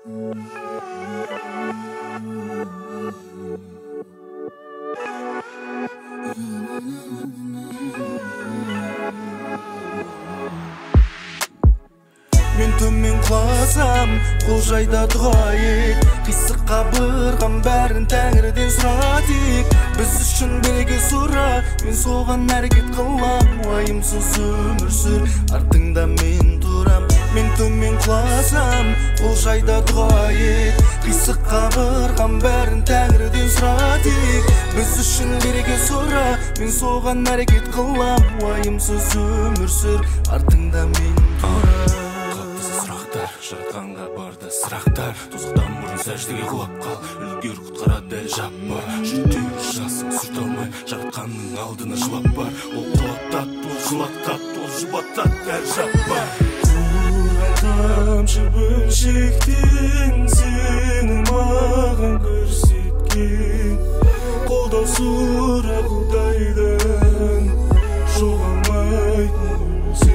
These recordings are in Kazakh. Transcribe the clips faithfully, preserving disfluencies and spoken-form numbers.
Мен төмен құласам, қол жайда дұғайық. Қисық қабырғам бәрін тәңірден сұрадық. Біз үшін бірге сұра, мен соған әрекет қылам. Уайымсыз өмір сүр, артыңда мен тұрам. Мен төмен құласам, қол жайда дұғайық. Қисық қабырғам бәрін тәңірден сұрадық. Біз үшін бірге сұра, мен соған әрекет қылам. Уайымсыз өмір сүр, артыңда мен тұрам. Жаратқанға барды сұрақтар, тозықтан бұрын сәждеге құлап қал. Үлгер құтқара дәл жаппа, жүртеуі жасың сүрт алмай, жаратқанның алдына жылап бар. Ол құлаттат, ол жылаттат, ол жұбаттат дәл жаппа. Құрған тамшы бөлшектен сені маған көрсеткен, қолдау сұра Құдайдан, жоғалмайтын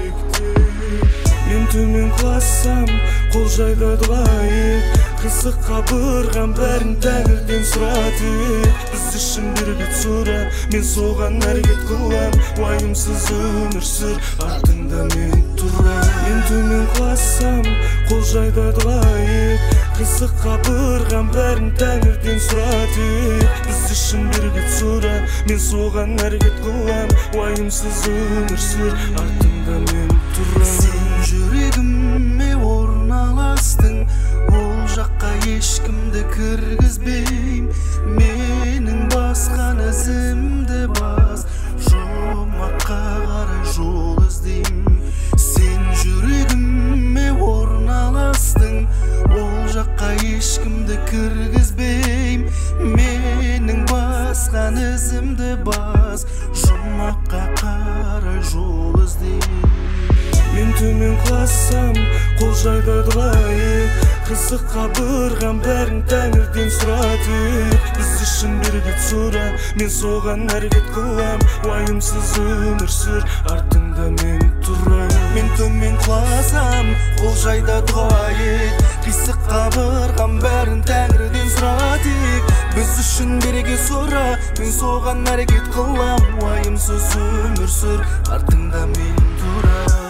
мен төмен құласам, қол жайда дұғайық. Қисық қабырғам бәрін тәңірден сұрадық. Біз үшін бірге сұра, мен соған әрекет қылам. Уайымсыз өмір сүр, артыңда мен тұрам. Мен төмен құласам, қол жайда дұғайық. Қисық қабырғам бәрін тәңірден сұрадық. Біз үшін бірге сұра, мен соған әрекет қылам. Уайымсыз өмір сүр, артыңда мен тұрам. Жүрегіме орын аластың, ол жаққа ешкімді кіргізбейм. Менің басқан ізімді бас, жұмаққа қарай жол іздейм. Сен жүрегіме орын аластың, ол жаққа ешкімді кіргізбейм. Менің басқан ізімді бас, жұмаққа қарай жол іздейм. Мен төмен құласам, қол жайда дұғайық. Қисық қабырғам бәрін тәңірден сұрадық. Біз үшін бірге сұра, мен соған әрекет қылам. Уайымсыз өмір сүр, артыңда мен тұрам. Мен төмен құласам, қол жайда дұғайық. Қисық қабырғам бәрін тәңірден сұрадық. Біз үшін бірге сұра, мен соған әрекет қылам. Уайымсыз өмір сүр, артыңда мен тұрам.